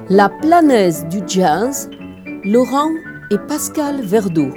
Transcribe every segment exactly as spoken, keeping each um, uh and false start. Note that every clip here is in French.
La planète du jazz, Laurent et Pascal Verdeau.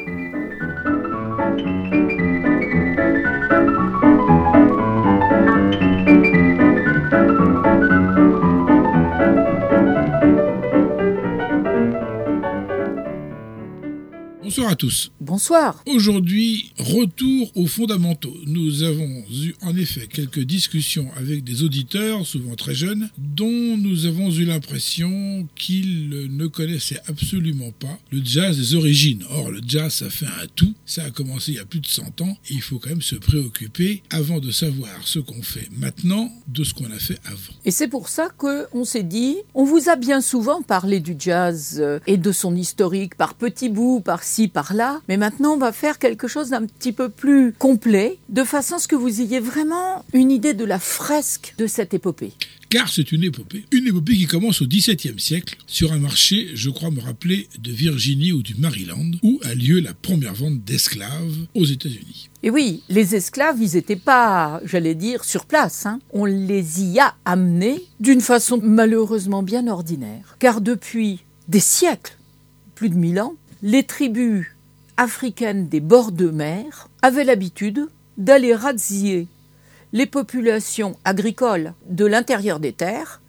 Bonsoir à tous. Bonsoir. Aujourd'hui, retour aux fondamentaux. Nous avons eu en effet quelques discussions avec des auditeurs, souvent très jeunes, dont nous avons eu l'impression qu'ils ne connaissaient absolument pas le jazz des origines. Or, le jazz, ça fait un tout. Ça a commencé il y a plus de cent ans et il faut quand même se préoccuper, avant de savoir ce qu'on fait maintenant, de ce qu'on a fait avant. Et c'est pour ça qu'on s'est dit, on vous a bien souvent parlé du jazz et de son historique par petits bouts, par ci, par là, mais maintenant on va faire quelque chose d'un petit peu plus complet, de façon à ce que vous ayez vraiment une idée de la fresque de cette épopée. Car c'est une épopée, une épopée qui commence au dix-septième siècle, sur un marché, je crois me rappeler, de Virginie ou du Maryland, où a lieu la première vente d'esclaves aux États-Unis. Et oui, les esclaves, ils n'étaient pas, j'allais dire, sur place, hein. On les y a amenés d'une façon malheureusement bien ordinaire. Car depuis des siècles, plus de mille ans, les tribus africaines des bords de mer avaient l'habitude d'aller razzier les populations agricoles de l'intérieur des terres.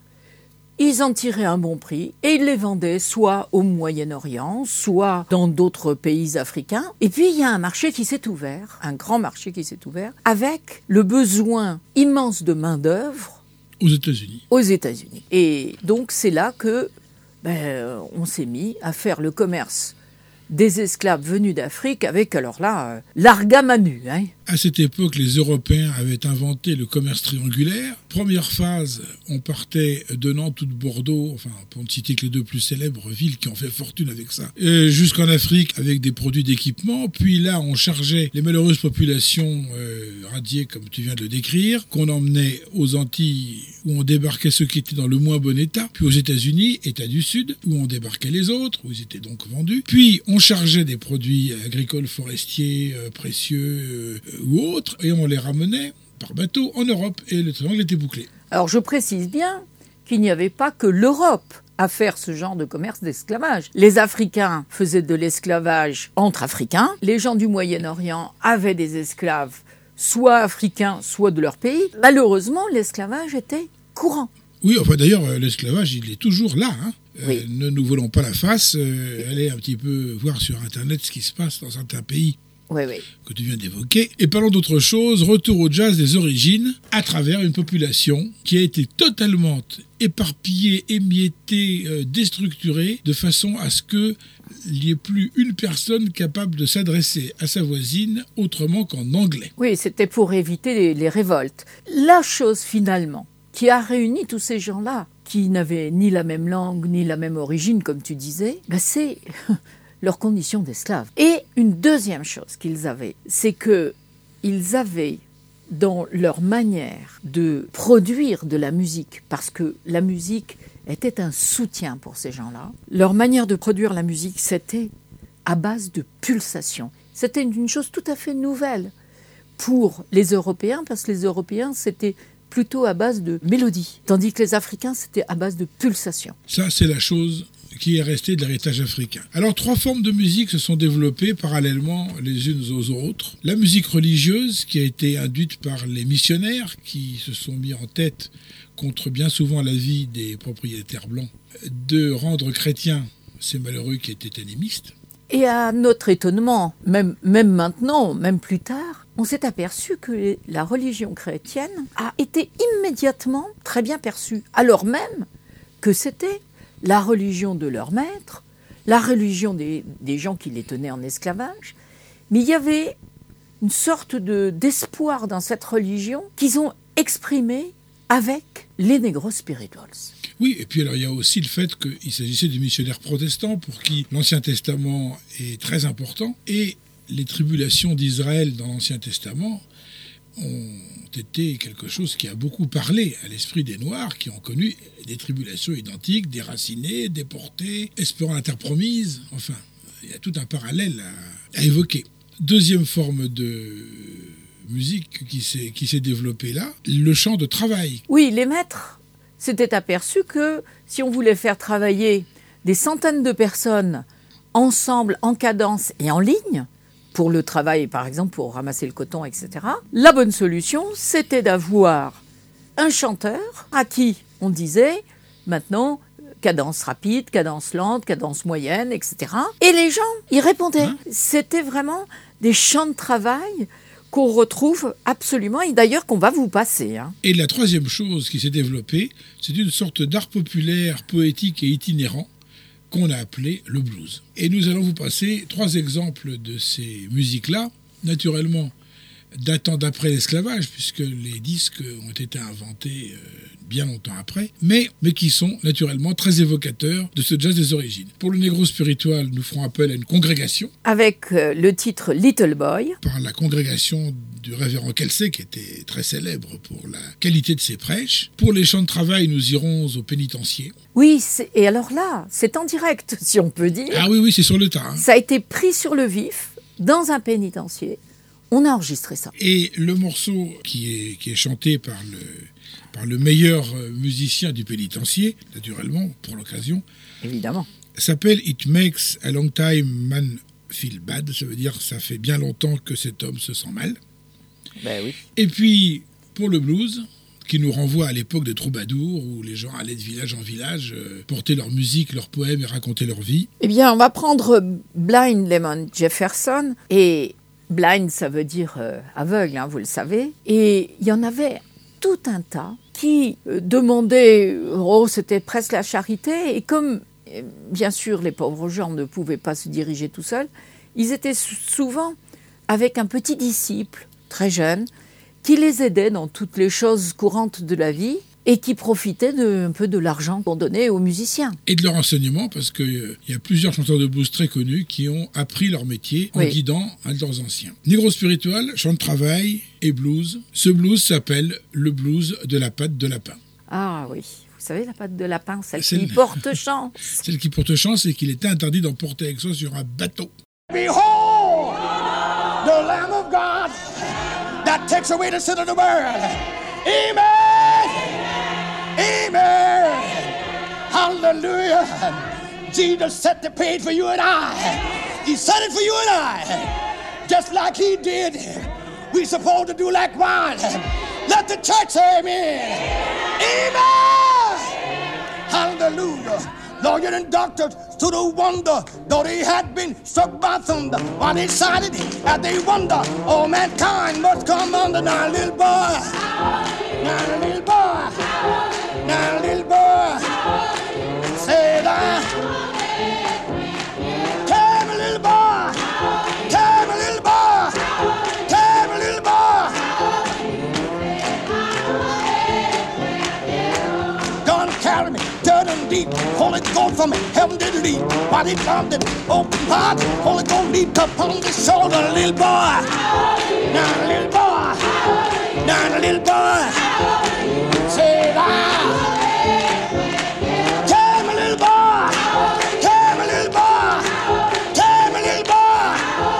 Ils en tiraient un bon prix et ils les vendaient soit au Moyen-Orient, soit dans d'autres pays africains. Et puis il y a un marché qui s'est ouvert, un grand marché qui s'est ouvert, avec le besoin immense de main-d'œuvre aux États-Unis. Aux États-Unis. Et donc c'est là que ben, on s'est mis à faire le commerce des esclaves venus d'Afrique avec, alors là, euh, l'argamanu. Hein. À cette époque, les Européens avaient inventé le commerce triangulaire. Première phase, on partait de Nantes ou de Bordeaux, enfin, pour ne citer que les deux plus célèbres villes qui ont fait fortune avec ça, euh, jusqu'en Afrique avec des produits d'équipement. Puis là, on chargeait les malheureuses populations euh, radiées, comme tu viens de le décrire, qu'on emmenait aux Antilles, où on débarquait ceux qui étaient dans le moins bon état, puis aux États-Unis, État du Sud, où on débarquait les autres, où ils étaient donc vendus. Puis on chargeait des produits agricoles, forestiers, euh, précieux euh, ou autres, et on les ramenait par bateau en Europe, et le triangle était bouclé. Alors je précise bien qu'il n'y avait pas que l'Europe à faire ce genre de commerce d'esclavage. Les Africains faisaient de l'esclavage entre Africains, les gens du Moyen-Orient avaient des esclaves soit africains, soit de leur pays. Malheureusement, l'esclavage était courant. Oui, enfin d'ailleurs, l'esclavage, il est toujours là, hein. Oui. Euh, ne nous volons pas la face, euh, allez un petit peu voir sur Internet ce qui se passe dans certains pays oui, oui. que tu viens d'évoquer. Et parlons d'autre chose, retour au jazz des origines, à travers une population qui a été totalement éparpillée, émiettée, euh, déstructurée, de façon à ce qu'il n'y ait plus une personne capable de s'adresser à sa voisine autrement qu'en anglais. Oui, c'était pour éviter les, les révoltes. La chose finalement qui a réuni tous ces gens-là, qui n'avaient ni la même langue, ni la même origine, comme tu disais, ben c'est leur condition d'esclaves. Et une deuxième chose qu'ils avaient, c'est qu'ils avaient dans leur manière de produire de la musique, parce que la musique était un soutien pour ces gens-là, leur manière de produire la musique, c'était à base de pulsations. C'était une chose tout à fait nouvelle pour les Européens, parce que les Européens, c'était plutôt à base de mélodie, tandis que les Africains, c'était à base de pulsations. Ça, c'est la chose qui est restée de l'héritage africain. Alors, trois formes de musique se sont développées parallèlement les unes aux autres. La musique religieuse, qui a été induite par les missionnaires, qui se sont mis en tête, contre bien souvent l'avis des propriétaires blancs, de rendre chrétiens ces malheureux qui étaient animistes. Et à notre étonnement, même, même maintenant, même plus tard, on s'est aperçu que la religion chrétienne a été immédiatement très bien perçue, alors même que c'était la religion de leur maître, la religion des, des gens qui les tenaient en esclavage. Mais il y avait une sorte de, d'espoir dans cette religion qu'ils ont exprimé avec les Negro Spirituals. Oui, et puis alors il y a aussi le fait qu'il s'agissait de missionnaires protestants pour qui l'Ancien Testament est très important, et les tribulations d'Israël dans l'Ancien Testament ont été quelque chose qui a beaucoup parlé à l'esprit des Noirs, qui ont connu des tribulations identiques, déracinés, déportés, espérant la terre promise. Enfin, il y a tout un parallèle à, à évoquer. Deuxième forme de musique qui s'est, qui s'est développée là, le chant de travail. Oui, les maîtres s'était aperçu que si on voulait faire travailler des centaines de personnes ensemble, en cadence et en ligne, pour le travail, par exemple, pour ramasser le coton, et cetera, la bonne solution, c'était d'avoir un chanteur à qui on disait, maintenant, cadence rapide, cadence lente, cadence moyenne, et cetera. Et les gens, ils répondaient. Hein? C'était vraiment des champs de travail qu'on retrouve absolument, et d'ailleurs qu'on va vous passer. Hein. Et la troisième chose qui s'est développée, c'est une sorte d'art populaire, poétique et itinérant, qu'on a appelé le blues. Et nous allons vous passer trois exemples de ces musiques-là, naturellement datant d'après l'esclavage, puisque les disques ont été inventés euh, bien longtemps après, mais, mais qui sont naturellement très évocateurs de ce jazz des origines. Pour le Negro Spiritual, nous ferons appel à une congrégation. Avec euh, le titre Little Boy. Par la congrégation du révérend Kelsey, qui était très célèbre pour la qualité de ses prêches. Pour les chants de travail, nous irons au pénitencier. Oui, et alors là, c'est en direct, si on peut dire. Ah oui, oui, c'est sur le tas. Hein. Ça a été pris sur le vif, dans un pénitencier. On a enregistré ça. Et le morceau qui est, qui est chanté par le, par le meilleur musicien du pénitencier, naturellement, pour l'occasion, évidemment, s'appelle « It makes a long time man feel bad ». Ça veut dire « ça fait bien longtemps que cet homme se sent mal ». Ben oui. Et puis, pour le blues, qui nous renvoie à l'époque des troubadours, où les gens allaient de village en village, euh, porter leur musique, leurs poèmes et raconter leur vie. Eh bien, on va prendre Blind Lemon Jefferson, et blind, ça veut dire euh, aveugle, hein, vous le savez. Et il y en avait tout un tas qui euh, demandaient, oh, c'était presque la charité, et comme, euh, bien sûr, les pauvres gens ne pouvaient pas se diriger tout seuls, ils étaient souvent avec un petit disciple, très jeune, qui les aidait dans toutes les choses courantes de la vie, et qui profitait de, un peu de l'argent qu'on donnait aux musiciens. Et de leur enseignement, parce qu'il euh, y a plusieurs chanteurs de blues très connus qui ont appris leur métier en oui. guidant un de leurs anciens. Negro Spiritual, chant de travail et blues. Ce blues s'appelle le blues de la patte de lapin. Ah oui, vous savez la patte de lapin, celle qui le... porte chance. Celle qui porte chance et qu'il était interdit d'emporter avec soi sur un bateau. Behold, the Lamb of God that takes away the sin of the world. Amen. Amen. Hallelujah. Jesus set the page for you and I. He set it for you and I. Just like he did. We supposed to do likewise. Let the church say amen. Amen. Hallelujah. Lawyer and doctor stood a wonder, though they had been struck by thunder. While they sided as they wonder, all mankind must come under. Now, little boy, now, little boy, now, little boy, say that. Tell me, little boy, tell me, little boy, tell me, little boy. Gonna carry me dirt and deep. Holy Ghost from heaven did lead. While he found it open heart, Holy Ghost leaped upon the shoulder. Little boy, now little boy, now little boy, say that. Tell me, little boy, tell me, little boy, tell me, little boy.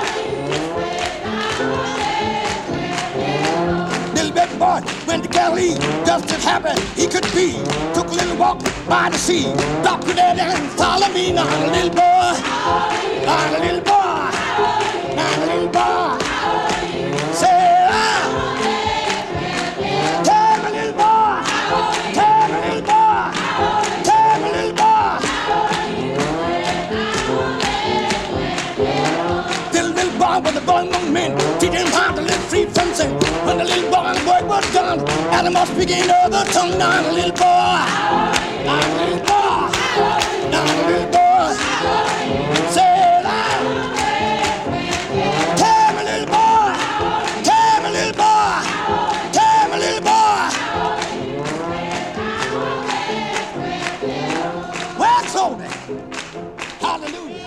Little bit boy went to Galilee, just as happy he could be. Took a little walk by the sea, stop you there and follow me. Now, little boy, now, little boy, now, little boy, say ah. Tell me, little boy, tell me, little boy, tell me, little boy. Little, little boy with the boy among men, teach him how to live free from sin. When the little boy's work was done, and he must begin another tongue. Now, little boy, now, little boy, now, little boy, say that. Tell me, little boy, tell me, little boy, tell me, little boy. Well, so then, hallelujah.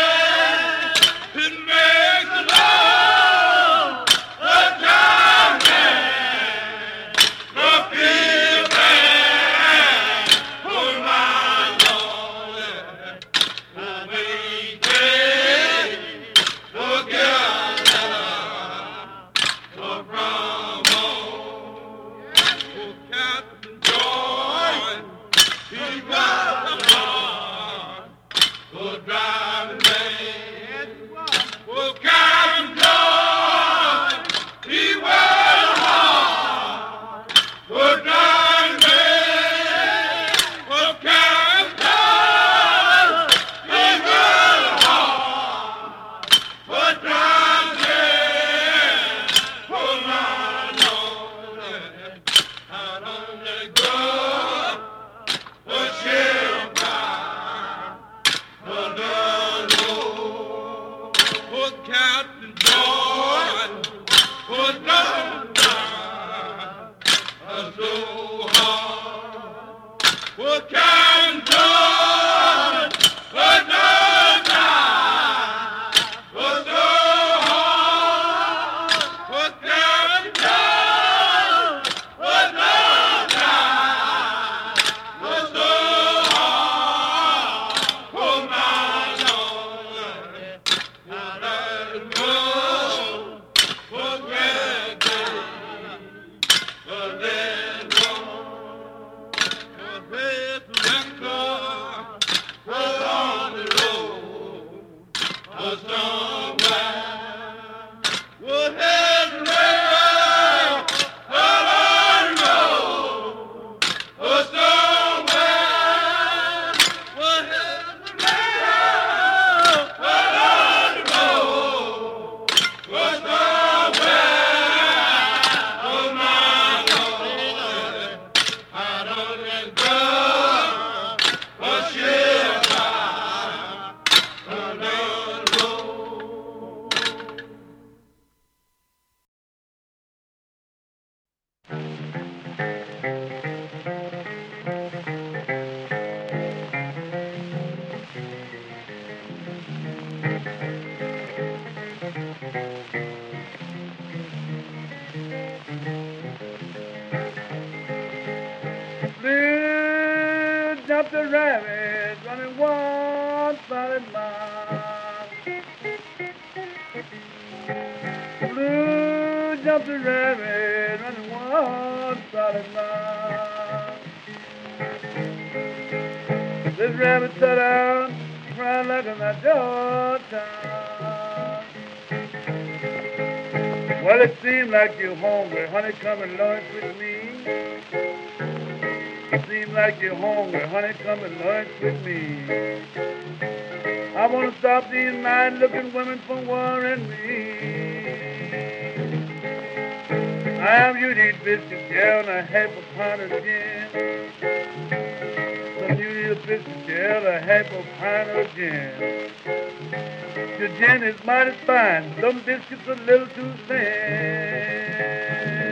Yeah. Jumped a rabbit running one solid mile. Blue jumped a rabbit running one solid mile. This rabbit sat down, crying like a Georgia. Well, it seemed like you're hungry, honey, come and lunch with me. Seems like you're hungry, honey, come and lunch with me. I want to stop these nice-looking women from worrying me. I am you to eat biscuits, yeah, and a half a pint of gin. Some you need a biscuit, yeah, and a half a pint of gin. Your gin is mighty fine, some biscuits a little too thin.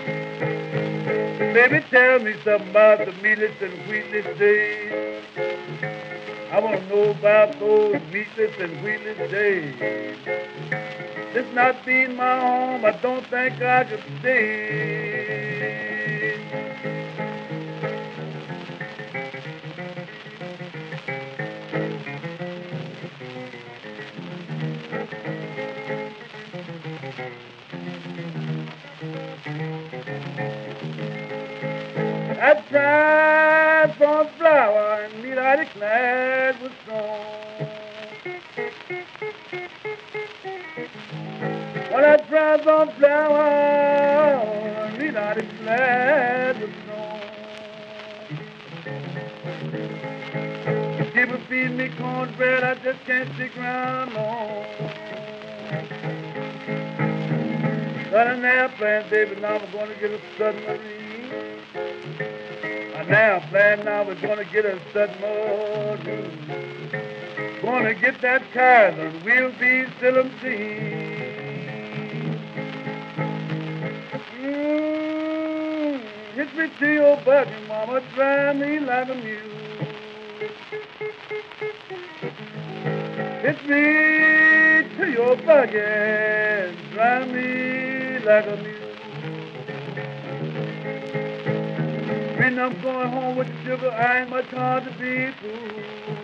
Baby, tell me something about the meatless and wheatless days. I want to know about those meatless and wheatless days. This not being my home, I don't think I could stay. I tried for a flower and meat I declared was strong. Well, I tried for a flower and meat I declared was strong. People feed me cornbread, I just can't stick around long. Got an airplane, baby, now I'm going to get a submarine. Now, plan now we're gonna get a submarine. Gonna get that car, and we'll be still and seen. Mm, hit me to your buggy, mama, drive me like a mule. Hit me to your buggy, drive me like a mule. When I'm going home with the sugar, I ain't much hard to be fooled.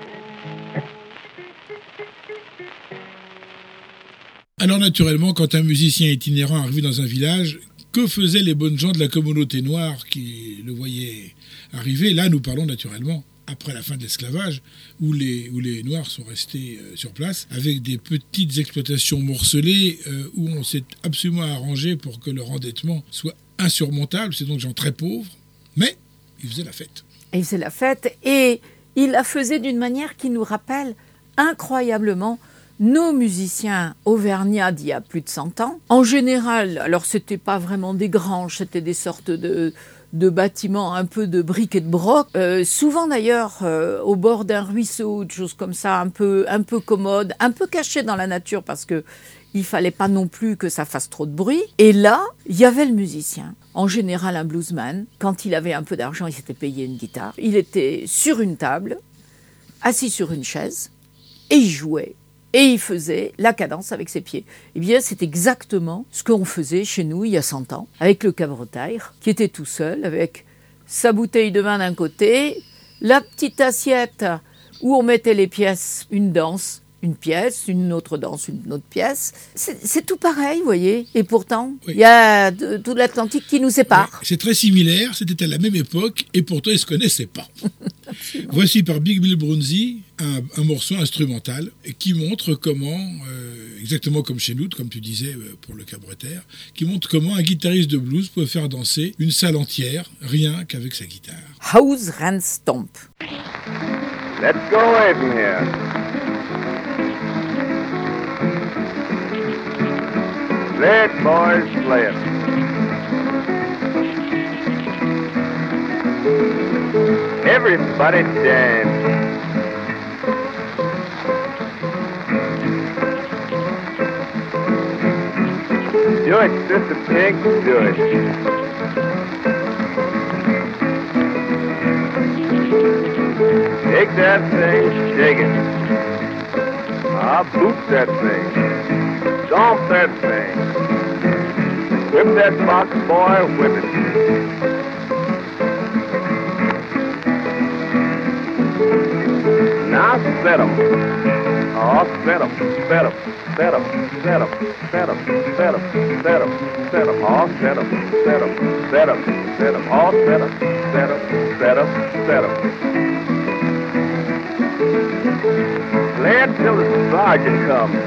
Alors naturellement, quand un musicien itinérant arrivait dans un village, que faisaient les bonnes gens de la communauté noire qui le voyaient arriver? Là, nous parlons naturellement après la fin de l'esclavage, où les, où les Noirs sont restés euh, sur place, avec des petites exploitations morcelées, euh, où on s'est absolument arrangé pour que leur endettement soit insurmontable. C'est donc des gens très pauvres, mais il faisait la fête. Il faisait la fête, et il la faisait d'une manière qui nous rappelle incroyablement nos musiciens auvergnats d'il y a plus de cent ans. En général, alors c'était pas vraiment des granges, c'était des sortes de, de bâtiments un peu de briques et de broc, euh, souvent d'ailleurs euh, au bord d'un ruisseau, des choses comme ça, un peu, un peu commode, un peu caché dans la nature parce que il fallait pas non plus que ça fasse trop de bruit. Et là, il y avait le musicien. En général, un bluesman. Quand il avait un peu d'argent, il s'était payé une guitare. Il était sur une table, assis sur une chaise, et il jouait. Et il faisait la cadence avec ses pieds. Eh bien, c'est exactement ce qu'on faisait chez nous il y a cent ans, avec le cabretaire, qui était tout seul, avec sa bouteille de vin d'un côté, la petite assiette où on mettait les pièces, une danse, une pièce, une autre danse une autre pièce. C'est, c'est tout pareil, vous voyez. Et pourtant, il oui. y a de, tout l'Atlantique qui nous sépare. Ouais, c'est très similaire, c'était à la même époque, et pourtant ils ne se connaissaient pas. Voici par Big Bill Broonzy un, un morceau instrumental qui montre comment, euh, exactement comme chez nous, comme tu disais euh, pour le cabaretère, qui montre comment un guitariste de blues peut faire danser une salle entière, rien qu'avek sa guitare. House Rand Stomp. Let's go away from here. Play it, boys, play it. Everybody dance. Do it, Sister Pig, do it. Shake that thing, shake it. Ah, boot that thing. Stomp that thing. Whip that box, boy, whip it. Now set 'em. Oh, set 'em, set 'em, set 'em, set 'em, set 'em, set 'em, set 'em, set 'em. Oh, set 'em, set 'em, set 'em, set 'em. Oh, set 'em, set 'em, set 'em, set 'em. Play it till the sergeant comes.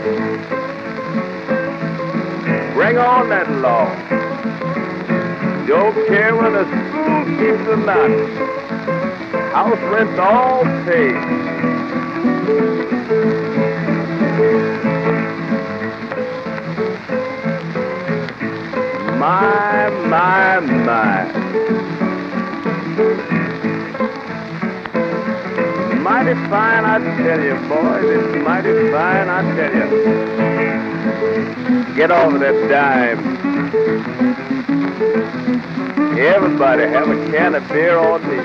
Bring on that law. Don't care when the school keeps or not. House rent's all paid. My, my, my. Mighty fine, I tell you, boys. It's mighty fine, I tell you. Get over that dime. Everybody have a can of beer on me.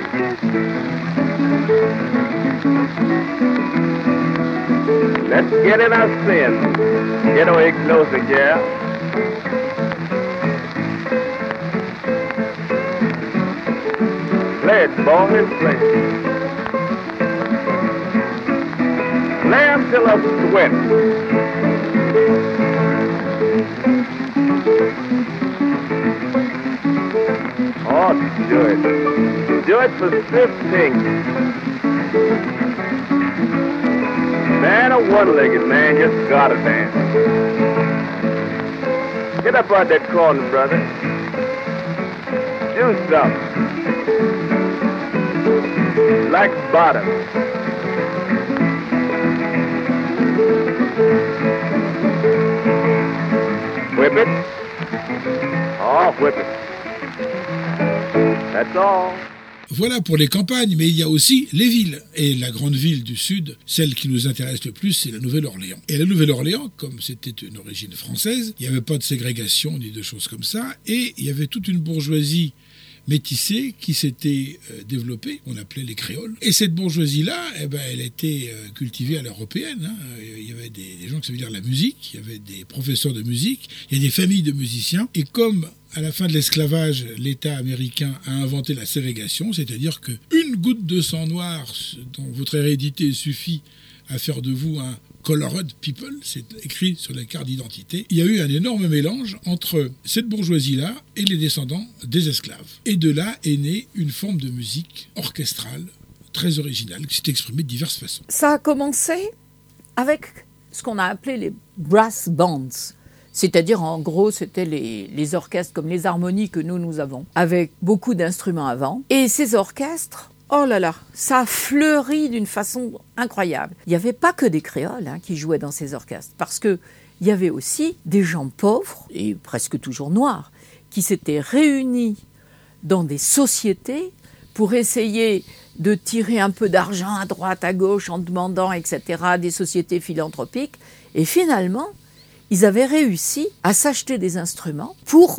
Let's get in our sin. Get away closer, yeah. Play it, boys, play it. Play until I sweat. Oh, do it. Do it for fifteen. Man, a one-legged man just gotta dance. Get up on that corner, brother. Do something. Like bottom. Whip it. Oh, whip it. That's all. Voilà pour les campagnes, mais il y a aussi les villes. Et la grande ville du Sud, celle qui nous intéresse le plus, c'est la Nouvelle-Orléans. Et la Nouvelle-Orléans, comme c'était une origine française, il n'y avait pas de ségrégation ni de choses comme ça, et il y avait toute une bourgeoisie métissée qui s'était euh, développée, on appelait les créoles. Et cette bourgeoisie-là, eh ben, elle était euh, cultivée à l'européenne. Hein. Il y avait des, des gens qui savaient dire la musique, il y avait des professeurs de musique, il y a des familles de musiciens. Et comme à la fin de l'esclavage, l'État américain a inventé la ségrégation, c'est-à-dire qu'une goutte de sang noir dont votre hérédité suffit à faire de vous un colored people, c'est écrit sur la carte d'identité. Il y a eu un énorme mélange entre cette bourgeoisie-là et les descendants des esclaves. Et de là est née une forme de musique orchestrale très originale qui s'est exprimée de diverses façons. Ça a commencé avec ce qu'on a appelé les brass bands. C'est-à-dire, en gros, c'était les, les orchestres comme les harmonies que nous, nous avons, avec beaucoup d'instruments avant. Et ces orchestres, oh là là, ça a fleuri d'une façon incroyable. Il n'y avait pas que des créoles hein, qui jouaient dans ces orchestres, parce qu'il y avait aussi des gens pauvres, et presque toujours noirs, qui s'étaient réunis dans des sociétés pour essayer de tirer un peu d'argent à droite, à gauche, en demandant, et cetera, des sociétés philanthropiques. Et finalement, ils avaient réussi à s'acheter des instruments pour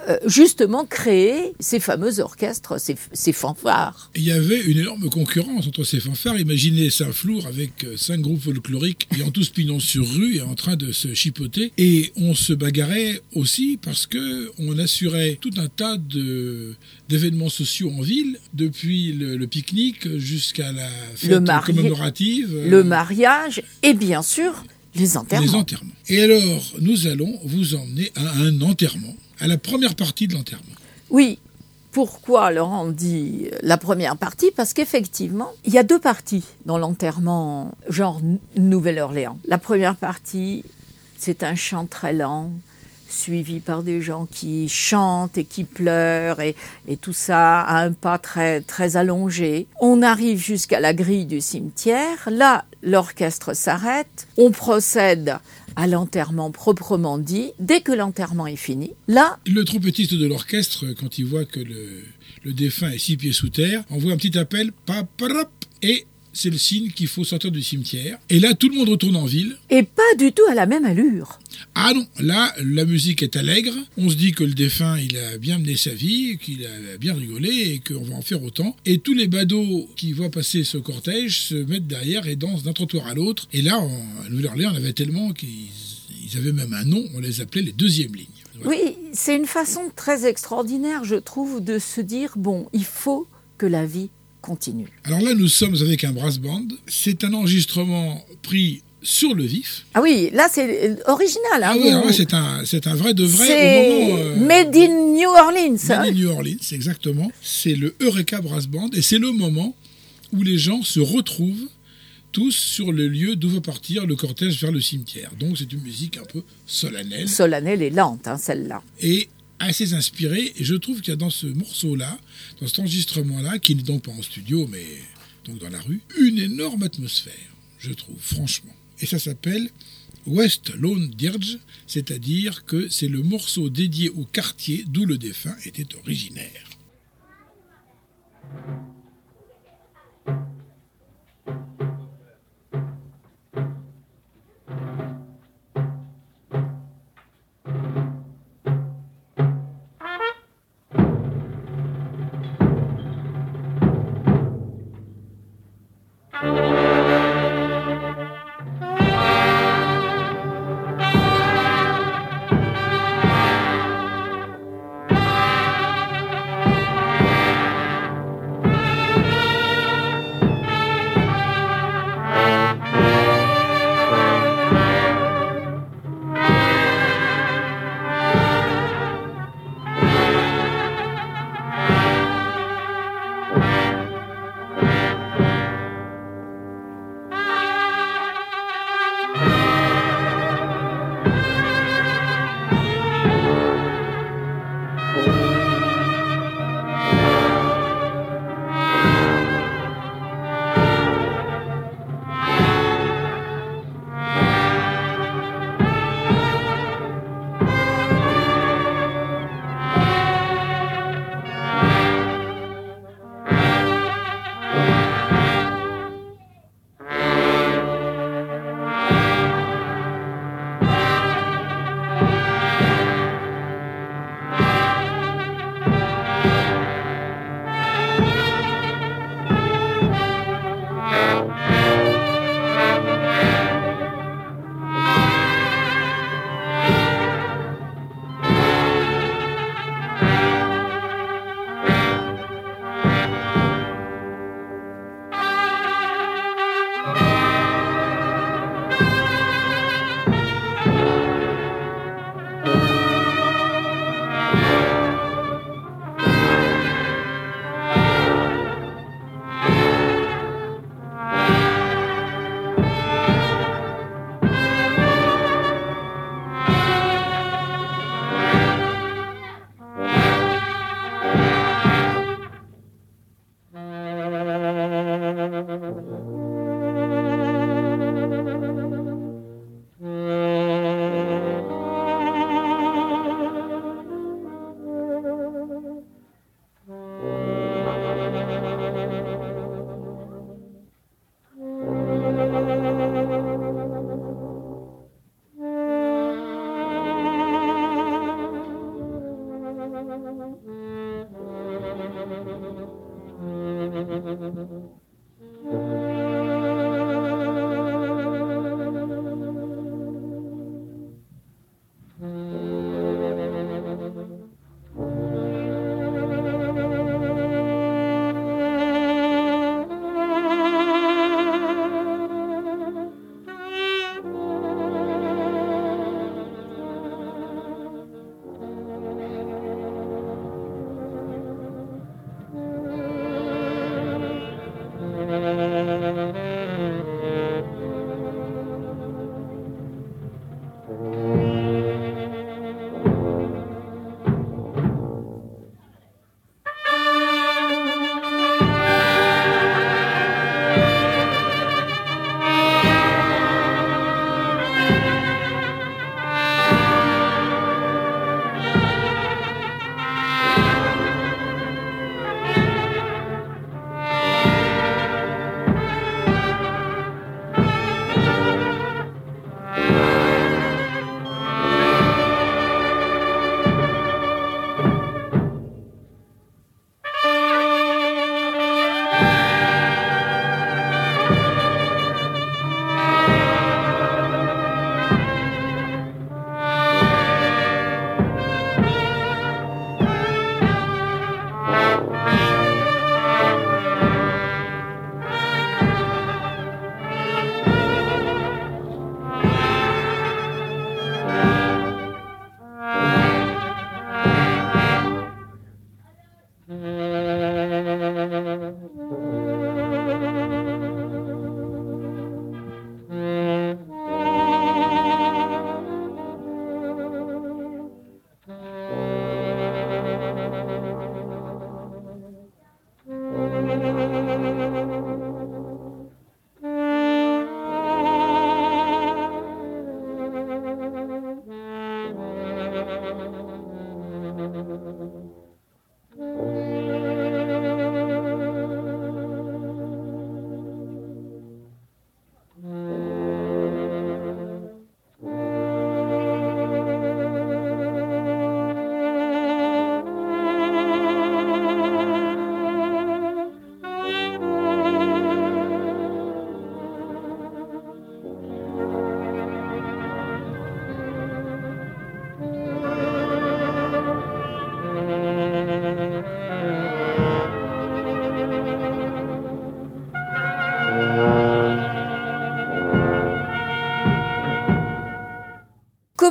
euh, justement créé ces fameux orchestres, ces, ces fanfares. Il y avait une énorme concurrence entre ces fanfares. Imaginez Saint-Flour avec cinq groupes folkloriques ayant tous pignon sur rue et en train de se chipoter. Et on se bagarrait aussi parce que on assurait tout un tas de, d'événements sociaux en ville, depuis le, le pique-nique jusqu'à la fête le mari- commémorative. Le mariage et bien sûr les enterrements. Les enterrements. Et alors, nous allons vous emmener à un enterrement, à la première partie de l'enterrement. Oui. Pourquoi Laurent dit la première partie? Parce qu'effectivement, il y a deux parties dans l'enterrement genre Nouvelle-Orléans. La première partie, c'est un chant très lent, suivi par des gens qui chantent et qui pleurent et, et tout ça à un pas très, très allongé. On arrive jusqu'à la grille du cimetière. Là, l'orchestre s'arrête. On procède à l'enterrement proprement dit. Dès que l'enterrement est fini, là... Le trompettiste de l'orchestre, quand il voit que le, le défunt est six pieds sous terre, envoie un petit appel, paparap, et c'est le signe qu'il faut sortir du cimetière. Et là, tout le monde retourne en ville. Et pas du tout à la même allure. Ah non, là, la musique est allègre. On se dit que le défunt, il a bien mené sa vie, qu'il a bien rigolé et qu'on va en faire autant. Et tous les badauds qui voient passer ce cortège se mettent derrière et dansent d'un trottoir à l'autre. Et là, en, à Nouvelle-Orléans, on avait tellement qu'ils ils avaient même un nom, on les appelait les deuxièmes lignes. Voilà. Oui, c'est une façon très extraordinaire, je trouve, de se dire, bon, il faut que la vie continue. Alors là, nous sommes avec un brass band. C'est un enregistrement pris sur le vif. Ah oui, là c'est original. Hein, ah oui, alors là, c'est un, c'est un vrai de vrai. C'est au moment, euh, Made in New Orleans. Made in New Orleans, exactement. C'est le Eureka Brass Band et c'est le moment où les gens se retrouvent tous sur le lieu d'où va partir le cortège vers le cimetière. Donc c'est une musique un peu solennelle. Solennelle et lente, hein, celle-là. Et assez inspirée. Et je trouve qu'il y a dans ce morceau-là, dans cet enregistrement-là, qui n'est donc pas en studio, mais donc dans la rue, une énorme atmosphère, je trouve, franchement. Et ça s'appelle West Lawn Dirge, c'est-à-dire que c'est le morceau dédié au quartier d'où le défunt était originaire.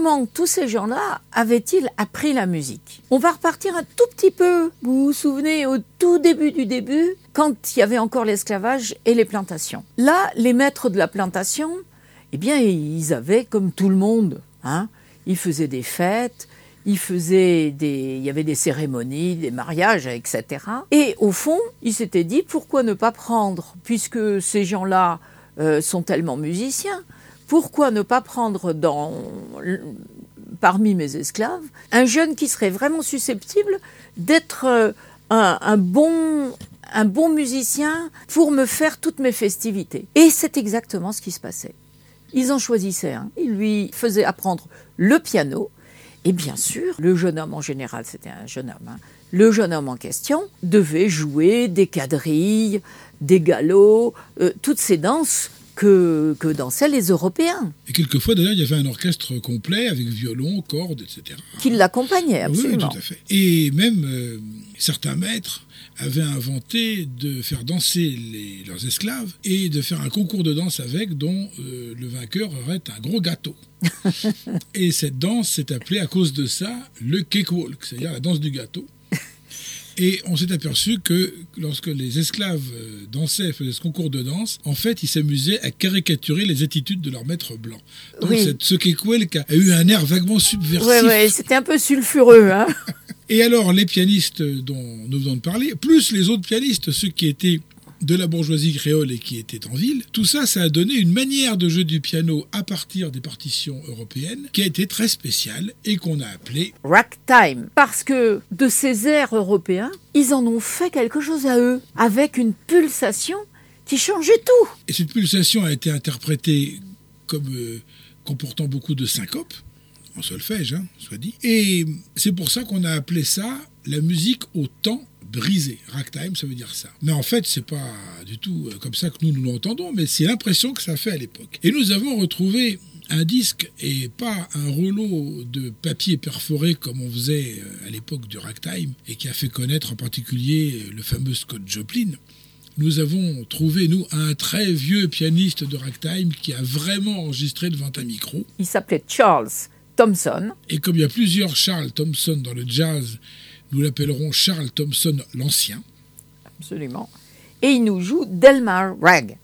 comment tous ces gens-là avaient-ils appris la musique? On va repartir un tout petit peu, vous vous souvenez, au tout début du début, quand il y avait encore l'esclavage et les plantations. Là, les maîtres de la plantation, eh bien, ils avaient, comme tout le monde, hein, ils faisaient des fêtes, ils faisaient des, il y avait des cérémonies, des mariages, et cetera. Et au fond, ils s'étaient dit, pourquoi ne pas prendre, puisque ces gens-là euh, sont tellement musiciens, pourquoi ne pas prendre dans, parmi mes esclaves un jeune qui serait vraiment susceptible d'être euh, un, un bon, un bon musicien pour me faire toutes mes festivités. Et c'est exactement ce qui se passait. Ils en choisissaient un, ils lui faisaient apprendre le piano. Et bien sûr, le jeune homme, en général, c'était un jeune homme, hein, le jeune homme en question devait jouer des quadrilles, des galops, euh, toutes ces danses que, que dansaient les Européens. Et quelquefois, d'ailleurs, il y avait un orchestre complet avec violon, cordes, et cetera. Qui l'accompagnait, absolument. Oui, tout à fait. Et même euh, certains maîtres avaient inventé de faire danser les, leurs esclaves et de faire un concours de danse avec, dont euh, le vainqueur aurait un gros gâteau. Et cette danse s'est appelée, à cause de ça, le cakewalk, c'est-à-dire la danse du gâteau. Et on s'est aperçu que lorsque les esclaves dansaient, faisaient ce concours de danse, en fait, ils s'amusaient à caricaturer les attitudes de leur maître blanc. Donc oui. cette, ce cakewalk a eu un air vaguement subversif. Oui, oui, c'était un peu sulfureux, hein. Et alors, les pianistes dont nous venons de parler, plus les autres pianistes, ceux qui étaient de la bourgeoisie créole et qui étaient en ville, tout ça, ça a donné une manière de jeu du piano à partir des partitions européennes qui a été très spéciale et qu'on a appelée ragtime. Parce que de ces airs européens, ils en ont fait quelque chose à eux, avec une pulsation qui changeait tout. Et cette pulsation a été interprétée comme euh, comportant beaucoup de syncopes, en solfège, hein, soit dit. Et c'est pour ça qu'on a appelé ça la musique au temps brisé. Ragtime, ça veut dire ça. Mais en fait, c'est pas du tout comme ça que nous nous l'entendons, mais c'est l'impression que ça fait à l'époque. Et nous avons retrouvé un disque et pas un rouleau de papier perforé comme on faisait à l'époque du ragtime et qui a fait connaître en particulier le fameux Scott Joplin. Nous avons trouvé, nous, un très vieux pianiste de ragtime qui a vraiment enregistré devant un micro. Il s'appelait Charles Thompson. Et comme il y a plusieurs Charles Thompson dans le jazz, nous l'appellerons Charles Thompson l'Ancien. Absolument. Et il nous joue Delmar Rag.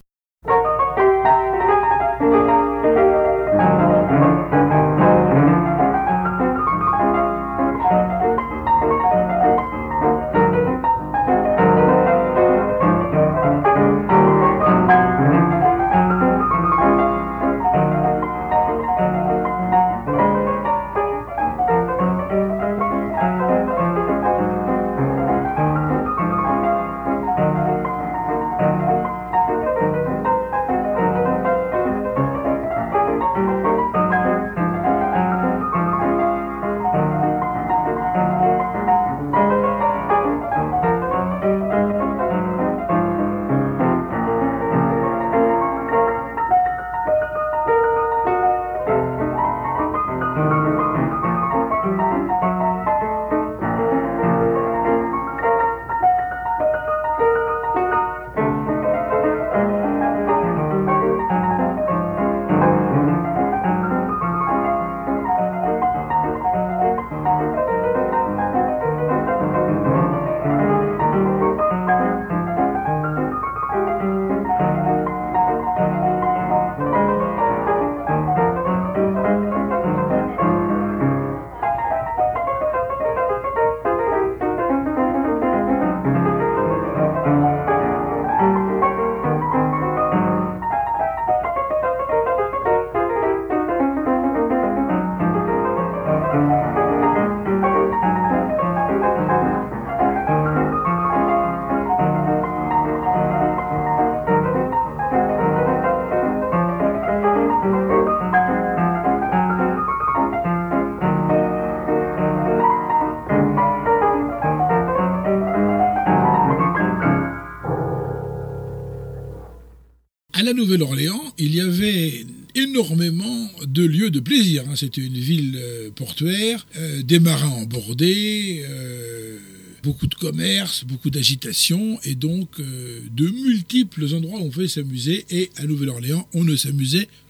À la Nouvelle-Orléans, il y avait énormément de lieux de plaisir. C'était une ville euh, portuaire, euh, des marins en bordée, euh, beaucoup de commerce, beaucoup d'agitation, et donc euh, de multiples endroits où on pouvait s'amuser. Et à Nouvelle-Orléans, on ne s'amusait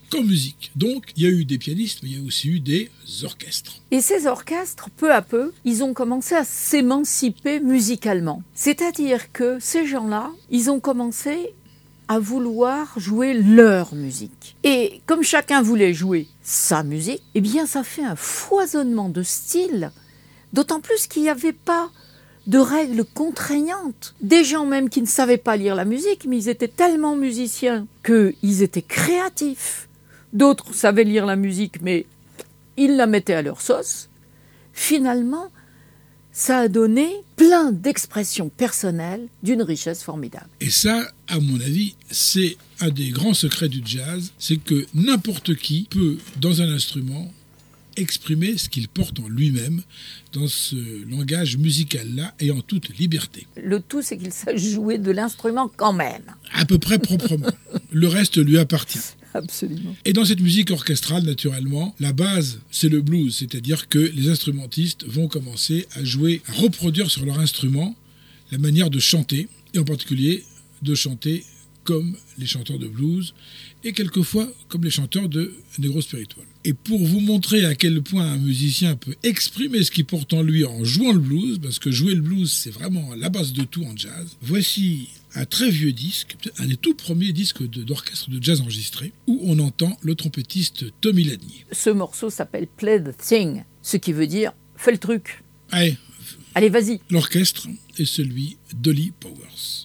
qu'en musique. Donc, il y a eu des pianistes, mais il y a aussi eu des orchestres. Et ces orchestres, peu à peu, ils ont commencé à s'émanciper musicalement. C'est-à-dire que ces gens-là, ils ont commencé à vouloir jouer leur musique. Et comme chacun voulait jouer sa musique, eh bien ça fait un foisonnement de styles, d'autant plus qu'il n'y avait pas de règles contraignantes. Des gens même qui ne savaient pas lire la musique, mais ils étaient tellement musiciens qu'ils étaient créatifs. D'autres savaient lire la musique, mais ils la mettaient à leur sauce. Finalement, ça a donné plein d'expressions personnelles d'une richesse formidable. Et ça, à mon avis, c'est un des grands secrets du jazz, c'est que n'importe qui peut, dans un instrument, exprimer ce qu'il porte en lui-même dans ce langage musical-là et en toute liberté. Le tout, c'est qu'il sache jouer de l'instrument quand même. À peu près proprement. Le reste lui appartient. Absolument. Et dans cette musique orchestrale, naturellement, la base, c'est le blues, c'est-à-dire que les instrumentistes vont commencer à jouer, à reproduire sur leur instrument la manière de chanter, et en particulier de chanter comme les chanteurs de blues, et quelquefois comme les chanteurs de negro spiritual. Et pour vous montrer à quel point un musicien peut exprimer ce qu'il porte en lui en jouant le blues, parce que jouer le blues, c'est vraiment la base de tout en jazz, voici un très vieux disque, un des tout premiers disques de, d'orchestre de jazz enregistré, où on entend le trompettiste Tommy Ladny. Ce morceau s'appelle « Play the Thing », ce qui veut dire « fais le truc ». Allez, Allez, vas-y. L'orchestre est celui d'Ollie Powers.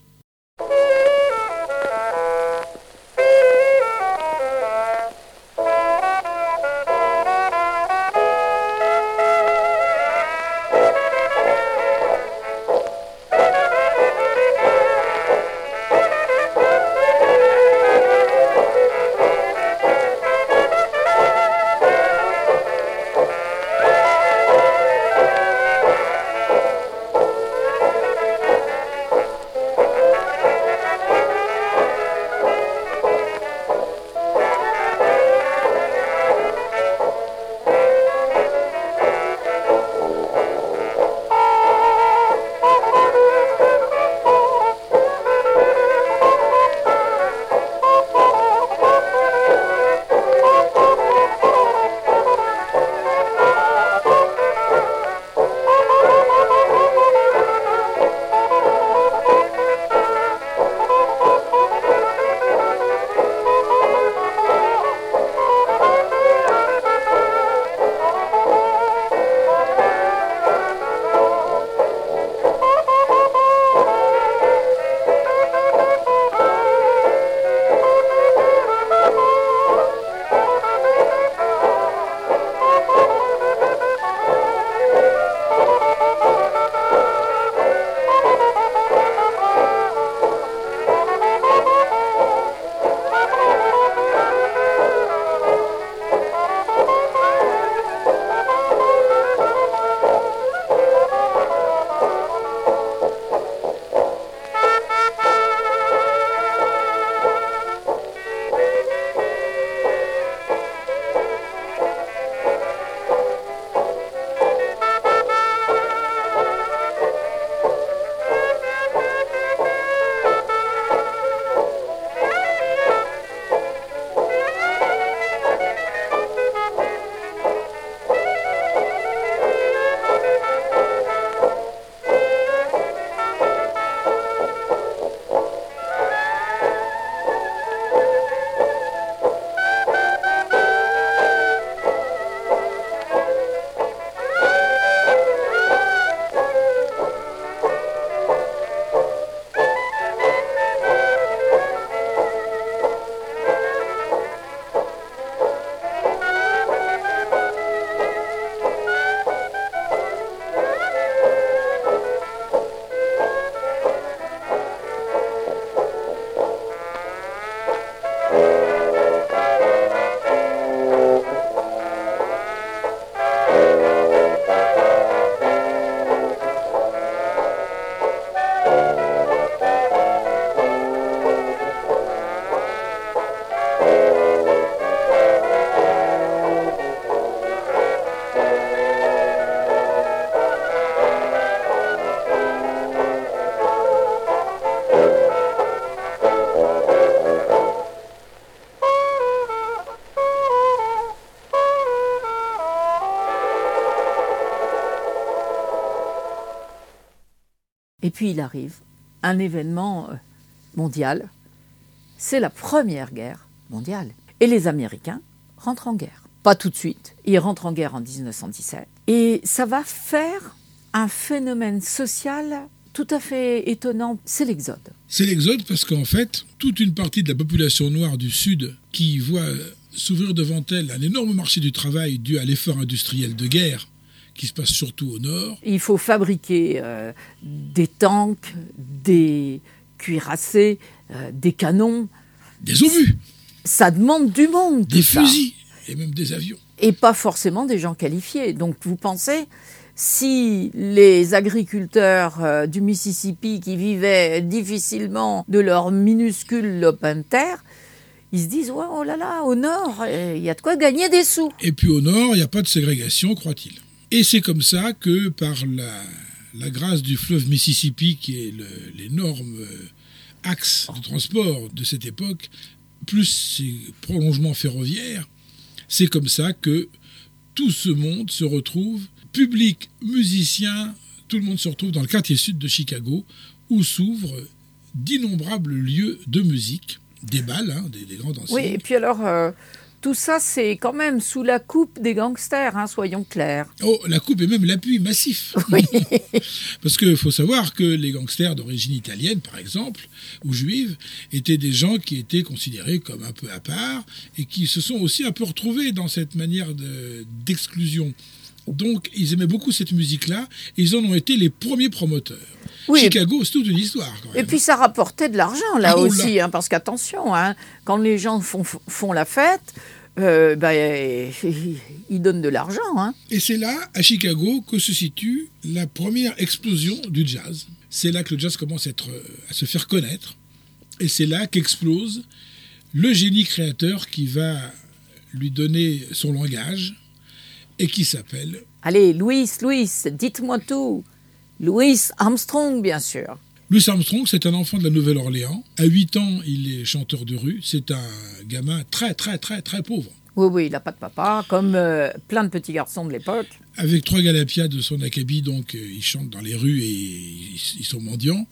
Et puis il arrive un événement mondial, c'est la Première Guerre mondiale. Et les Américains rentrent en guerre. Pas tout de suite, ils rentrent en guerre en dix-neuf cent dix-sept. Et ça va faire un phénomène social tout à fait étonnant, c'est l'exode. C'est l'exode parce qu'en fait, toute une partie de la population noire du Sud qui voit s'ouvrir devant elle un énorme marché du travail dû à l'effort industriel de guerre qui se passe surtout au Nord. Il faut fabriquer euh, des tanks, des cuirassés, euh, des canons. Des obus. Ça demande du monde. Des tout fusils ça. Et même des avions. Et pas forcément des gens qualifiés. Donc vous pensez, si les agriculteurs euh, du Mississippi qui vivaient difficilement de leur minuscule lopin de terre, ils se disent ouais, « oh là là, au Nord, il y a de quoi gagner des sous ». Et puis au Nord, il n'y a pas de ségrégation, croit-il. Et c'est comme ça que par la, la grâce du fleuve Mississippi, qui est le, l'énorme axe de transport de cette époque, plus ses prolongements ferroviaires, c'est comme ça que tout ce monde se retrouve, public, musiciens, tout le monde se retrouve dans le quartier sud de Chicago, où s'ouvrent d'innombrables lieux de musique, des bals, hein, des, des grandes enseignes. Oui, et puis alors, euh, tout ça, c'est quand même sous la coupe des gangsters, hein, soyons clairs. Oh, la coupe et même l'appui massif. Oui. Parce qu'il faut savoir que les gangsters d'origine italienne, par exemple, ou juive, étaient des gens qui étaient considérés comme un peu à part et qui se sont aussi un peu retrouvés dans cette manière de, d'exclusion. Donc, ils aimaient beaucoup cette musique-là et ils en ont été les premiers promoteurs. Oui, Chicago, c'est toute une histoire. Quand même. Et puis ça rapportait de l'argent là ah, aussi, hein, parce qu'attention, hein, quand les gens font, font la fête, euh, bah, ils donnent de l'argent. Hein. Et c'est là, à Chicago, que se situe la première explosion du jazz. C'est là que le jazz commence à, être, à se faire connaître. Et c'est là qu'explose le génie créateur qui va lui donner son langage et qui s'appelle... Allez, Louis, Louis, dites-moi tout. Louis Armstrong, bien sûr. Louis Armstrong, c'est un enfant de la Nouvelle-Orléans. À huit ans, il est chanteur de rue. C'est un gamin très, très, très, très pauvre. Oui, oui, il n'a pas de papa, comme euh, plein de petits garçons de l'époque. Avec trois galapias de son acabit, donc euh, il chante dans les rues et ils, ils sont mendiants.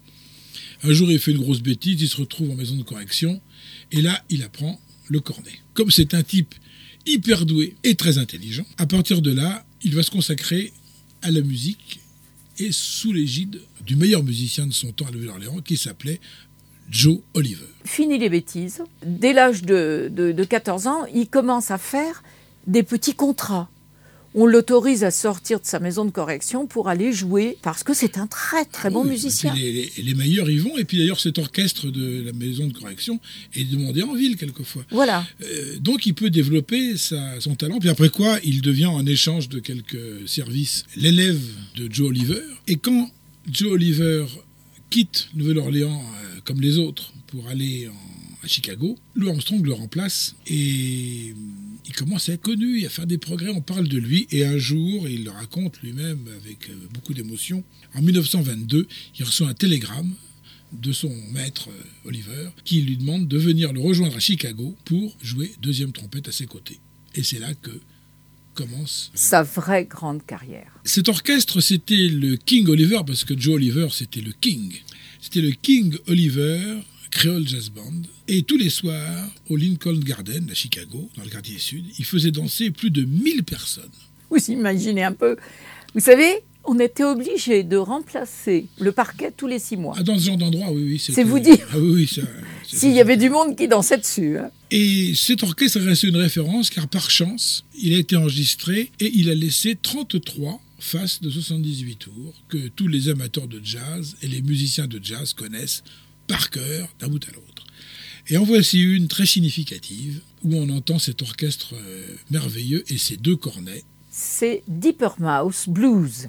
Un jour, il fait une grosse bêtise, il se retrouve en maison de correction. Et là, il apprend le cornet. Comme c'est un type hyper doué et très intelligent, à partir de là, il va se consacrer à la musique et sous l'égide du meilleur musicien de son temps à Nouvelle-Orléans qui s'appelait Joe Oliver. Fini les bêtises. Dès l'âge de, de, de quatorze ans, il commence à faire des petits contrats. On l'autorise à sortir de sa maison de correction pour aller jouer, parce que c'est un très très bon oui, musicien. Les, les, les meilleurs y vont, et puis d'ailleurs cet orchestre de la maison de correction est demandé en ville quelquefois. Voilà. Euh, donc il peut développer sa, son talent, puis après quoi il devient en échange de quelques services l'élève de Joe Oliver. Et quand Joe Oliver quitte Nouvelle-Orléans euh, comme les autres pour aller en, à Chicago, Louis Armstrong le remplace et il commence à être connu et à faire des progrès. On parle de lui et un jour, il le raconte lui-même avec euh, beaucoup d'émotion, en dix-neuf cent vingt-deux, il reçoit un télégramme de son maître euh, Oliver qui lui demande de venir le rejoindre à Chicago pour jouer deuxième trompette à ses côtés. Et c'est là que commence sa vraie grande carrière. Cet orchestre, c'était le King Oliver, parce que Joe Oliver, c'était le King. C'était le King Oliver Creole Jazz Band. Et tous les soirs, au Lincoln Garden, à Chicago, dans le quartier sud, il faisait danser plus de mille personnes. Vous imaginez un peu. Vous savez, on était obligé de remplacer le parquet tous les six mois. Ah, dans ce genre d'endroit, oui, oui. C'est vous dire. Ah oui, oui, ça... S'il y avait du monde qui dansait dessus. Hein. Et cet orchestre est resté une référence, car par chance, il a été enregistré et il a laissé trente-trois faces de soixante-dix-huit tours que tous les amateurs de jazz et les musiciens de jazz connaissent par cœur, d'un bout à l'autre. Et en voici une très significative, où on entend cet orchestre euh, merveilleux et ses deux cornets. C'est Deeper Mouse Blues.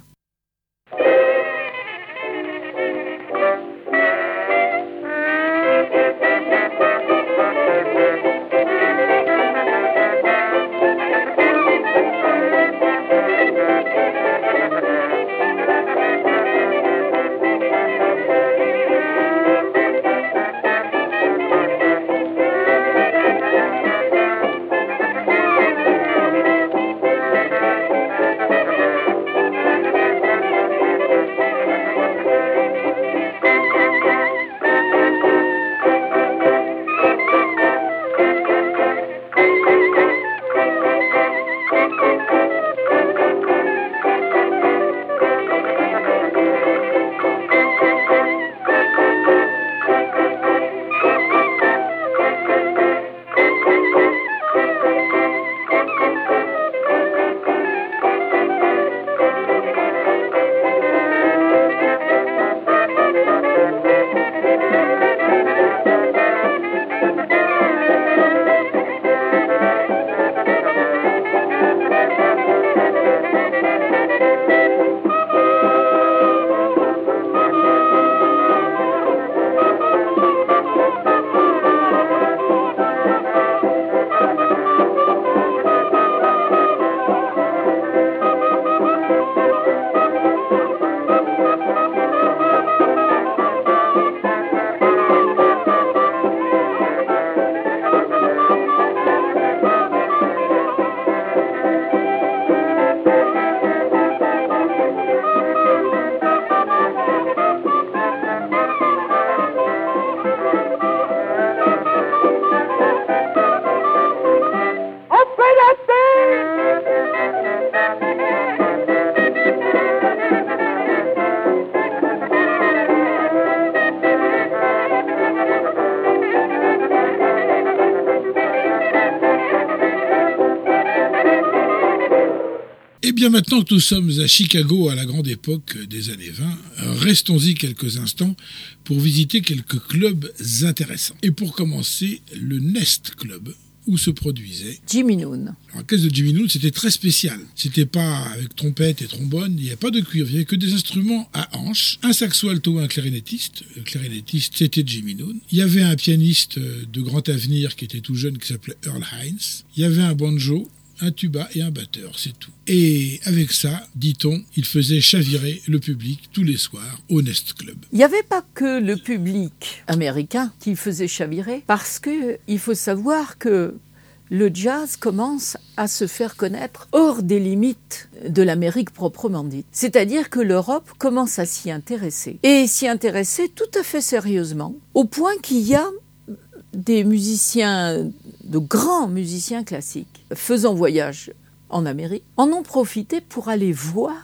bien, maintenant que nous sommes à Chicago à la grande époque des années vingt, restons-y quelques instants pour visiter quelques clubs intéressants. Et pour commencer, le Nest Club, où se produisait Jimmy Noon. L'orchestre de Jimmy Noon, c'était très spécial. C'était pas avec trompette et trombone, il n'y avait pas de cuivre, il n'y avait que des instruments à hanches, un saxo alto et un clarinettiste. Le clarinettiste, c'était Jimmy Noon. Il y avait un pianiste de grand avenir qui était tout jeune, qui s'appelait Earl Hines. Il y avait un banjo, un tuba et un batteur, c'est tout. Et avec ça, dit-on, il faisait chavirer le public tous les soirs au Nest Club. Il n'y avait pas que le public américain qui faisait chavirer, parce qu'il faut savoir que le jazz commence à se faire connaître hors des limites de l'Amérique proprement dite. C'est-à-dire que l'Europe commence à s'y intéresser. Et s'y intéresser tout à fait sérieusement, au point qu'il y a des musiciens, de grands musiciens classiques, faisant voyage en Amérique, en ont profité pour aller voir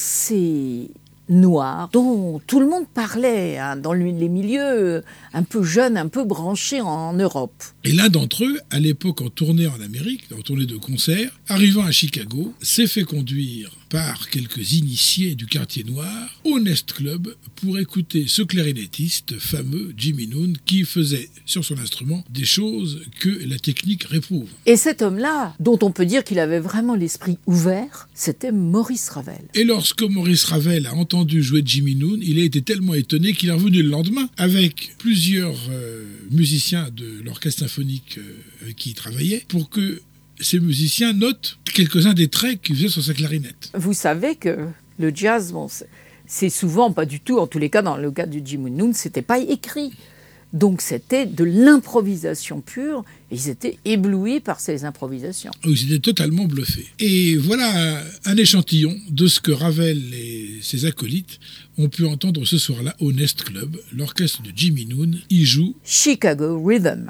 ces Noirs dont tout le monde parlait, hein, dans les milieux un peu jeunes, un peu branchés en Europe. Et l'un d'entre eux, à l'époque en tournée en Amérique, en tournée de concert, arrivant à Chicago, s'est fait conduire par quelques initiés du quartier noir au Nest Club pour écouter ce clarinettiste fameux Jimmy Noon qui faisait sur son instrument des choses que la technique réprouve. Et cet homme-là, dont on peut dire qu'il avait vraiment l'esprit ouvert, c'était Maurice Ravel. Et lorsque Maurice Ravel a entendu jouer Jimmy Noon, il a été tellement étonné qu'il est revenu le lendemain avec plusieurs euh, musiciens de l'orchestre symphonique euh, avec qui il travaillait pour que ces musiciens notent quelques-uns des traits qu'il faisait sur sa clarinette. Vous savez que le jazz, bon, c'est souvent pas du tout, en tous les cas dans le cas de Jimmy Noon, c'était pas écrit. Donc c'était de l'improvisation pure, et ils étaient éblouis par ces improvisations. Ils étaient totalement bluffés. Et voilà un échantillon de ce que Ravel et ses acolytes ont pu entendre ce soir-là au Nest Club. L'orchestre de Jimmy Noon y joue Chicago Rhythm.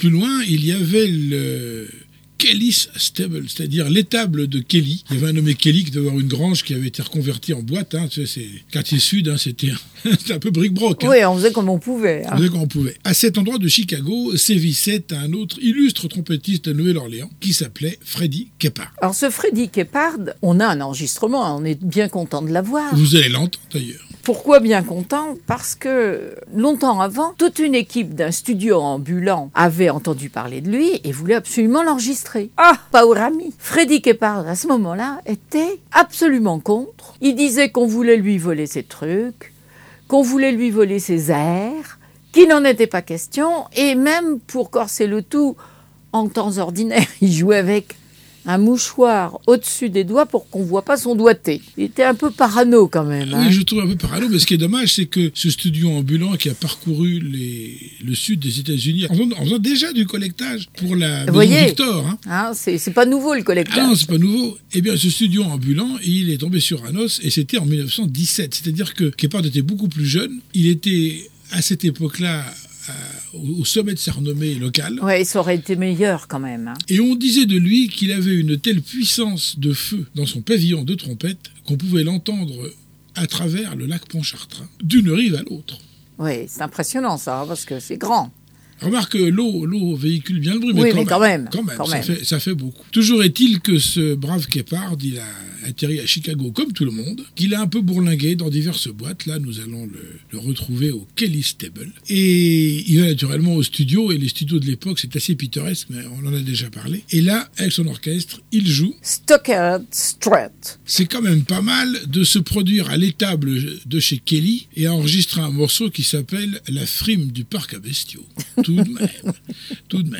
plus loin, il y avait le Kelly's Stable, c'est-à-dire l'étable de Kelly. Il y avait un nommé Kelly qui devait avoir une grange qui avait été reconvertie en boîte. Hein. Tu sais, c'est quartier sud, hein, c'était, c'était un peu bric-broc. Hein. Oui, on faisait comme on pouvait. Hein. On faisait comme on pouvait. À cet endroit de Chicago sévissait un autre illustre trompettiste de Nouvelle-Orléans qui s'appelait Freddie Keppard. Alors ce Freddie Keppard, on a un enregistrement, on est bien content de l'avoir. Vous allez l'entendre d'ailleurs. Pourquoi bien content ? Parce que longtemps avant, toute une équipe d'un studio ambulant avait entendu parler de lui et voulait absolument l'enregistrer. Ah, pauvre ami ! Freddie Keppard, à ce moment-là, était absolument contre. Il disait qu'on voulait lui voler ses trucs, qu'on voulait lui voler ses airs, qu'il n'en était pas question, et même pour corser le tout, en temps ordinaire, il jouait avec un mouchoir au-dessus des doigts pour qu'on ne voit pas son doigté. Il était un peu parano quand même. Hein. Oui, je trouve un peu parano, mais ce qui est dommage, c'est que ce studio ambulant qui a parcouru les, le sud des États-Unis, en faisant, en faisant déjà du collectage pour la Maison voyez, Victor. Hein. Hein, c'est, c'est pas nouveau le collectage. Ah non, c'est pas nouveau. Eh bien, ce studio ambulant, il est tombé sur un os, et c'était en dix-neuf cent dix-sept. C'est-à-dire que Keppard était beaucoup plus jeune. Il était, à cette époque-là, au sommet de sa renommée locale. Oui, ça aurait été meilleur quand même. Hein. Et on disait de lui qu'il avait une telle puissance de feu dans son pavillon de trompette qu'on pouvait l'entendre à travers le lac Pontchartrain, d'une rive à l'autre. Oui, c'est impressionnant ça, parce que c'est grand. Remarque, l'eau, l'eau véhicule bien le bruit, mais, oui, quand, mais même, quand même, quand même, quand ça, même. Fait, ça fait beaucoup. Toujours est-il que ce brave Keppard, il a atterri à Chicago comme tout le monde, qu'il a un peu bourlingué dans diverses boîtes. Là, nous allons le, le retrouver au Kelly's Stable. Et il va naturellement au studio, et les studios de l'époque, c'est assez pittoresque, mais on en a déjà parlé. Et là, avec son orchestre, il joue Stockard Strat. C'est quand même pas mal de se produire à l'étable de chez Kelly et enregistrer un morceau qui s'appelle La frime du parc à bestiaux. Tout de même. Tout de même.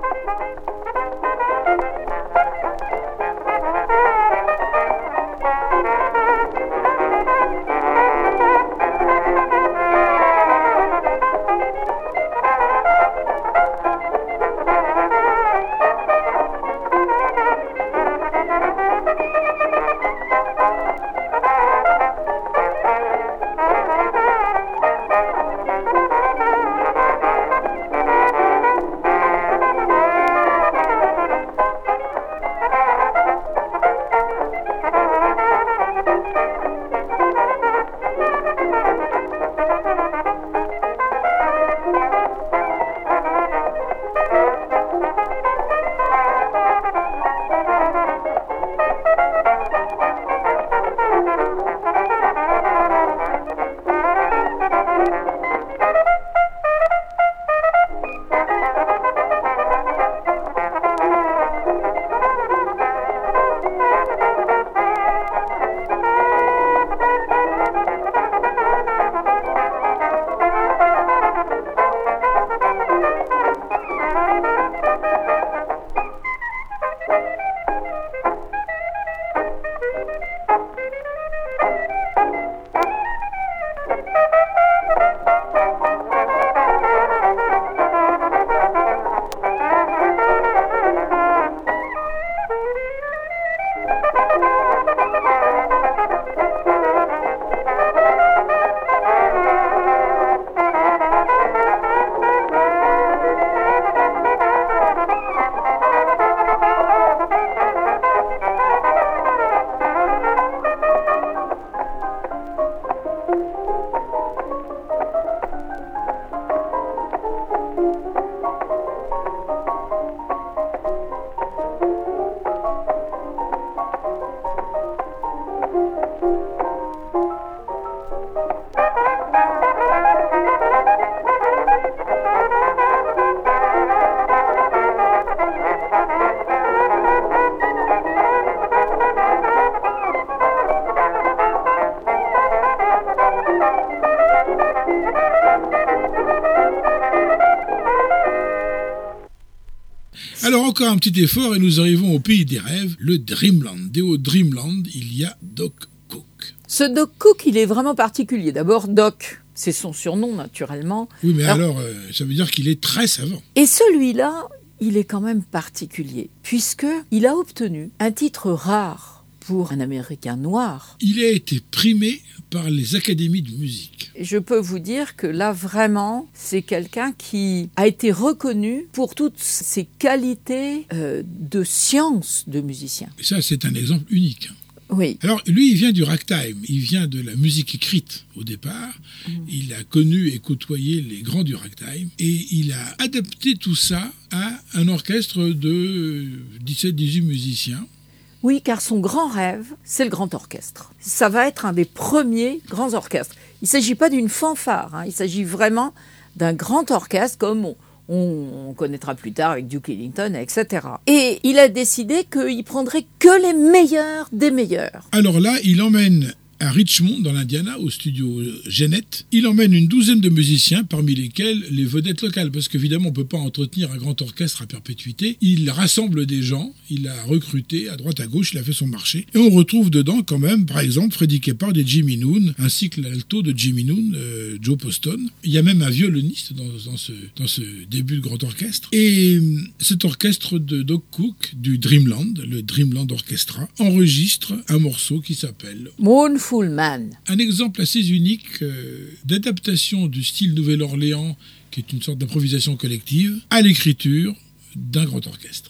Alors encore un petit effort et nous arrivons au pays des rêves, le Dreamland. Et au Dreamland, il y a Doc Cook. Ce Doc Cook, il est vraiment particulier. D'abord, Doc, c'est son surnom naturellement. Oui, mais alors, alors euh, ça veut dire qu'il est très savant. Et celui-là, il est quand même particulier, puisqu'il a obtenu un titre rare pour un Américain noir. Il a été primé par les académies de musique. Je peux vous dire que là, vraiment, c'est quelqu'un qui a été reconnu pour toutes ses qualités euh, de science de musicien. Et ça, c'est un exemple unique. Oui. Alors, lui, il vient du ragtime, il vient de la musique écrite au départ. Mmh. Il a connu et côtoyé les grands du ragtime et il a adapté tout ça à un orchestre de dix-sept dix-huit musiciens. Oui, car son grand rêve, c'est le grand orchestre. Ça va être un des premiers grands orchestres. Il ne s'agit pas d'une fanfare, hein, il s'agit vraiment d'un grand orchestre comme on, on connaîtra plus tard avec Duke Ellington, et cetera. Et il a décidé qu'il prendrait que les meilleurs des meilleurs. Alors là, il emmène à Richmond, dans l'Indiana, au studio Gennett, il emmène une douzaine de musiciens, parmi lesquels les vedettes locales, parce qu'évidemment, on ne peut pas entretenir un grand orchestre à perpétuité. Il rassemble des gens, il a recruté à droite à gauche, il a fait son marché. Et on retrouve dedans quand même, par exemple, Freddie Keppard et Jimmy Noon, ainsi que l'alto de Jimmy Noon, euh, Joe Poston. Il y a même un violoniste dans, dans, ce, dans ce début de grand orchestre. Et cet orchestre de Doug Cook, du Dreamland, le Dreamland Orchestra, enregistre un morceau qui s'appelle Mournful Man. Un exemple assez unique euh, d'adaptation du style Nouvelle-Orléans, qui est une sorte d'improvisation collective, à l'écriture d'un grand orchestre.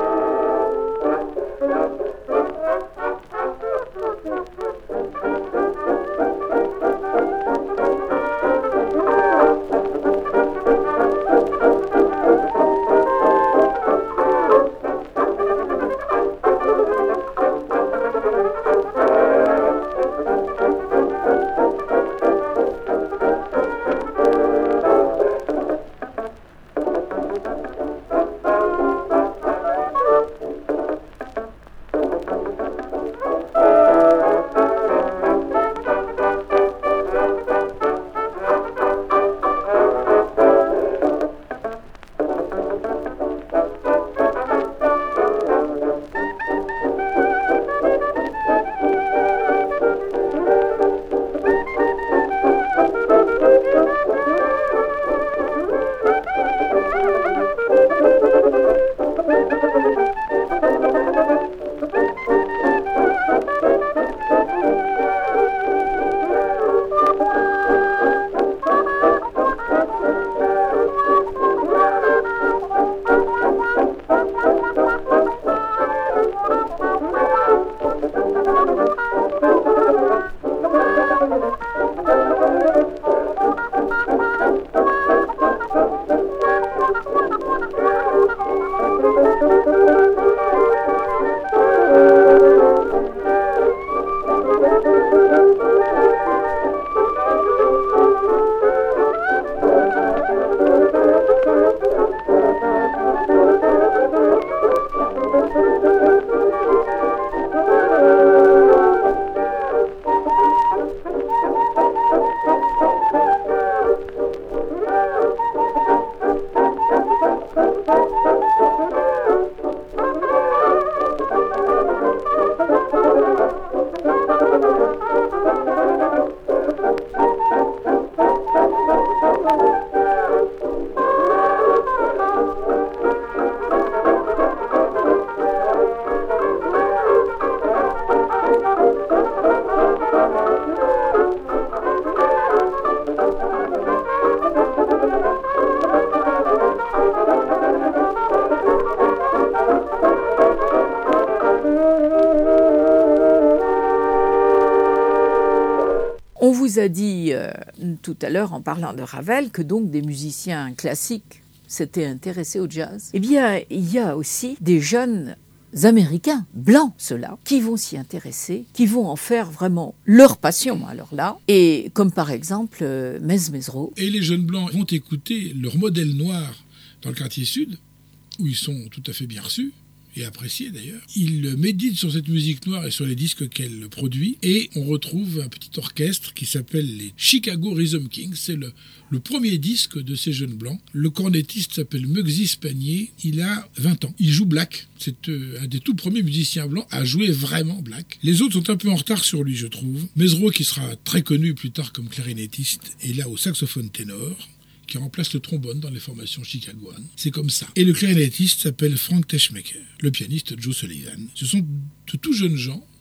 On vous a dit euh, tout à l'heure en parlant de Ravel que donc des musiciens classiques s'étaient intéressés au jazz. Eh bien, il y a aussi des jeunes Américains, blancs ceux-là, qui vont s'y intéresser, qui vont en faire vraiment leur passion, alors là, et comme par exemple euh, Mez Mezzrow. Et les jeunes blancs vont écouter leur modèle noir dans le quartier sud, où ils sont tout à fait bien reçus, et appréciés d'ailleurs. Ils méditent sur cette musique noire et sur les disques qu'elle produit, et on retrouve un petit orchestre qui s'appelle les Chicago Rhythm Kings. C'est le, le premier disque de ces jeunes blancs. Le cornettiste s'appelle Muggsy Spanier, il a vingt ans. Il joue black, c'est euh, un des tout premiers musiciens blancs à jouer vraiment black. Les autres sont un peu en retard sur lui, je trouve. Mezzrow, qui sera très connu plus tard comme clarinettiste, est là au saxophone ténor, qui remplace le trombone dans les formations chicagoanes. C'est comme ça. Et le clarinettiste s'appelle Frank Teschmacher, le pianiste Joe Sullivan. Ce sont de tout jeunes gens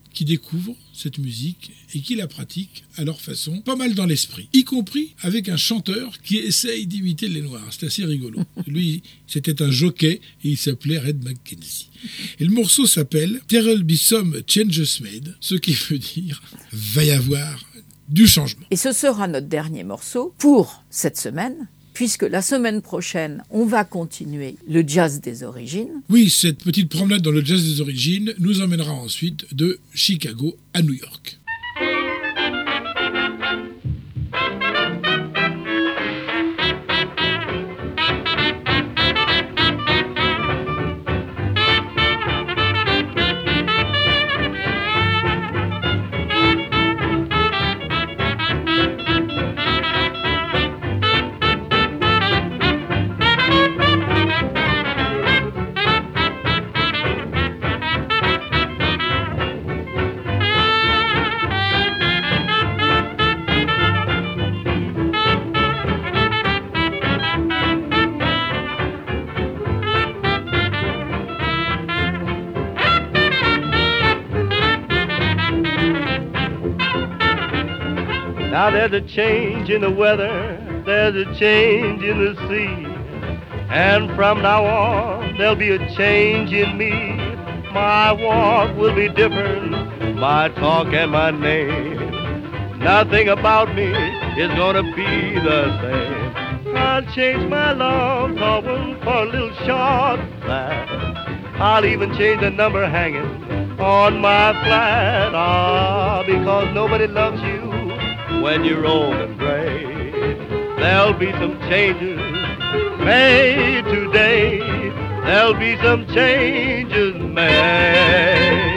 qui découvrent cette musique et qui la pratiquent à leur façon, pas mal dans l'esprit, y compris avec un chanteur qui essaye d'imiter les Noirs. C'est assez rigolo. Lui, c'était un jockey et il s'appelait Red McKenzie. Et le morceau s'appelle « There'll be some changes made », ce qui veut dire « va y avoir du changement ». Et ce sera notre dernier morceau pour cette semaine, puisque la semaine prochaine, on va continuer le jazz des origines. Oui, cette petite promenade dans le jazz des origines nous emmènera ensuite de Chicago à New York. Now there's a change in the weather, there's a change in the sea, and from now on there'll be a change in me. My walk will be different, my talk and my name. Nothing about me is gonna be the same. I'll change my long tall one for a little short flat. I'll even change the number hanging on my flat. Ah, because nobody loves you when you're old and gray. There'll be some changes made today. There'll be some changes made.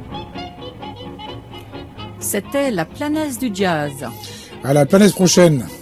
C'était la planète du jazz. À la planète prochaine.